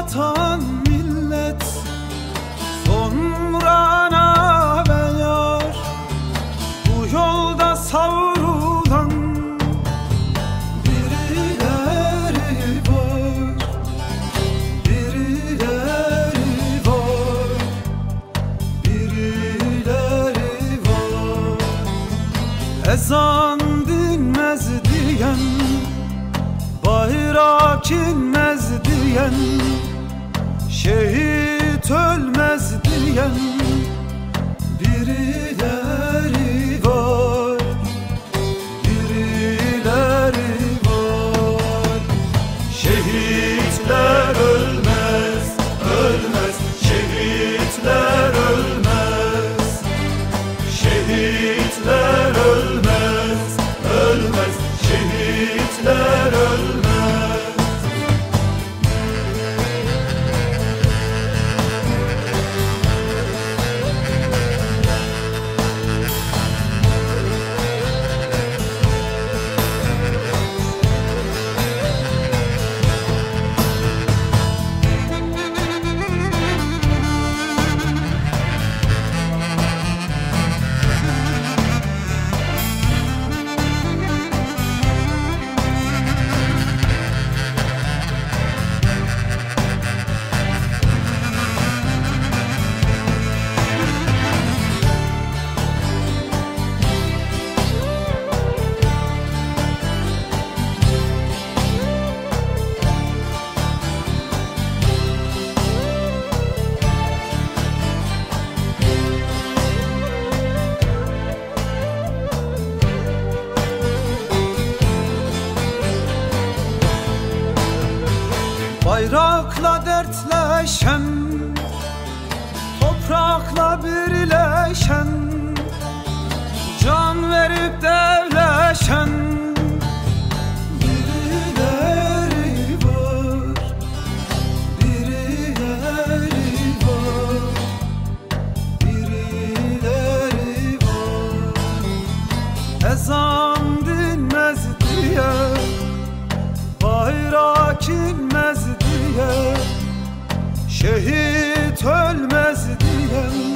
vatan millet, sonra nabe yar. Bu yolda savrulan birileri var, birileri var, birileri var. Ezan dinmez diyen, bayrak inmez diyen, şehit ölmez diyen birileri var, birileri var. Şehitler ölmez, ölmez, şehitler ölmez, şehitler ölmez, ölmez, şehitler ölmez. Bayrakla dertleşen, toprakla birleşen, can verip devleşen birileri var, birileri var, birileri var. Ezan dinmez diye, bayrak inmez diye, şehit ölmez diye